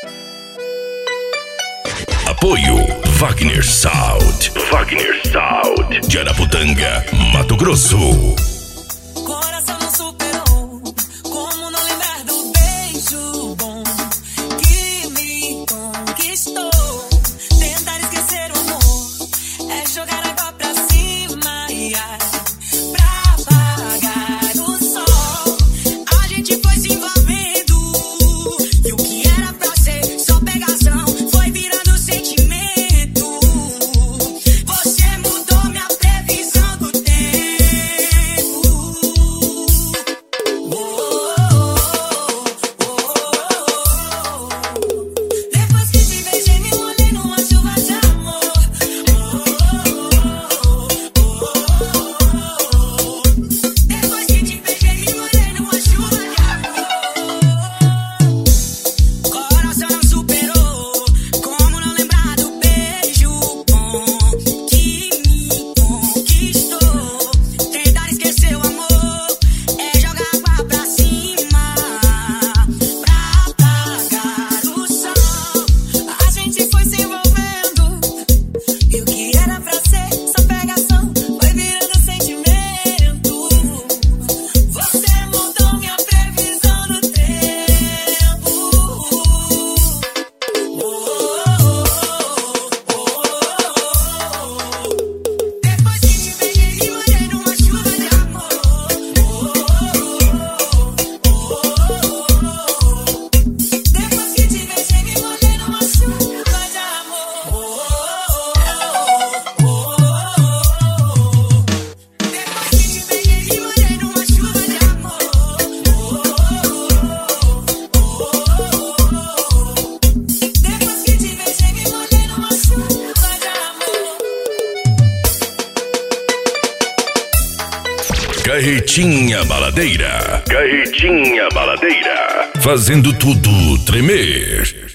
Apoio Wagner Sound. Wagner Sound. De Araputanga, Mato Grosso. Coração não superou. Como não lembrar do beijo bom que me conquistou? Tentar esquecer o amor é jogar água pra cima e ar pra apagar o sol. A gente foi se envolvendo e o que era pra ser só pegação foi virando sentimento. Você mudou minha previsão do tempo. Depois que te beijei, me molhei numa chuva de amor. Depois que te beijei, me molhei numa chuva de amor. Coração não superou. Como não lembrar do beijo bom que me conquistou? Tentar esquecer o amor é jogar água pra cima pra apagar o sol. A gente foi se envolvendo e o que era pra ser só pegação foi virando sentimento. Você mudou minha previsão do tempo. Depois que te beijei, me molhei numa chuva de amor. Depois que te beijei, me molhei numa chuva de amor. Depois que te beijei, me molhei numa chuva de amor. Depois que te beijei, me molhei numa chuva de amor. Carretinha Baladeira. Carretinha Baladeira. Fazendo tudo tremer.